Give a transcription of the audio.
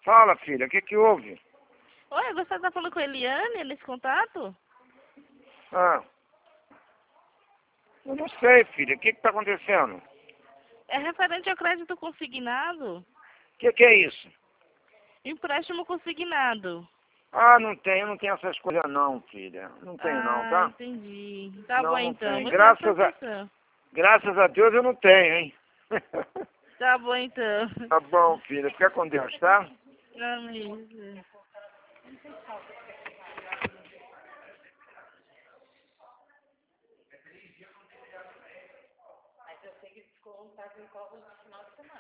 Fala, filha, o que que houve? Oi, você tá falando com a Eliane nesse contato? Ah, eu não sei, filha, o que que tá acontecendo? É referente ao crédito consignado? O que que é isso? Empréstimo consignado. Ah, não tenho essas coisas não, filha. Não tenho não, Ah, tá? entendi. Tá bom Não, não então. tenho. Muito obrigada pela atenção. Graças a Deus eu não tenho, hein? Tá bom então. Tá bom, filha. Fica com Deus, tá? Amém.